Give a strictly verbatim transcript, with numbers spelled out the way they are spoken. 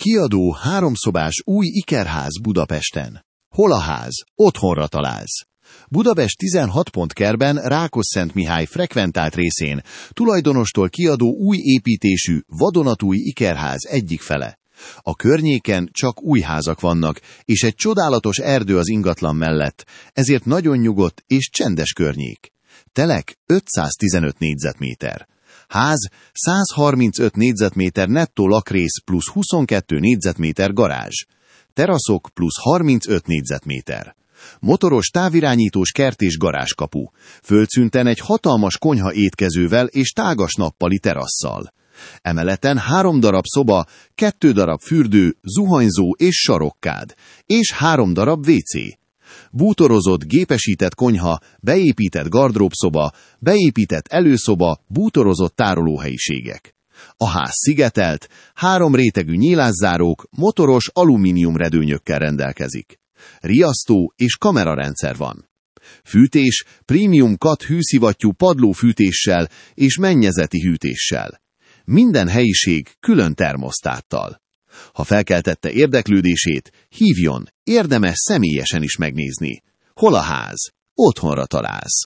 Kiadó háromszobás új ikerház Budapesten. Hol a ház? Otthonra találsz. Budapest tizenhat pont kerben Rákosszentmihály frekventált részén tulajdonostól kiadó új építésű, vadonatúj ikerház egyik fele. A környéken csak új házak vannak, és egy csodálatos erdő az ingatlan mellett, ezért nagyon nyugodt és csendes környék. Telek ötszáztizenöt négyzetméter. Ház százharmincöt négyzetméter nettó lakrész plusz huszonkettő négyzetméter garázs. Teraszok plusz harmincöt négyzetméter. Motoros távirányítós kert és garázskapu. Földszinten egy hatalmas konyha étkezővel és tágas nappali terasszal. Emeleten három darab szoba, kettő darab fürdő, zuhanyzó és sarokkád, és három darab vécé. Bútorozott, gépesített konyha, beépített gardróbszoba, beépített előszoba, bútorozott tárolóhelyiségek. A ház szigetelt, három rétegű nyílászárók, motoros alumínium redőnyökkel rendelkezik. Riasztó és kamerarendszer van. Fűtés, prémium kat hűszivattyú padlófűtéssel és mennyezeti hűtéssel. Minden helyiség külön termosztáttal. Ha felkeltette érdeklődését, hívjon, érdemes személyesen is megnézni. Hol a ház? Otthonra találsz.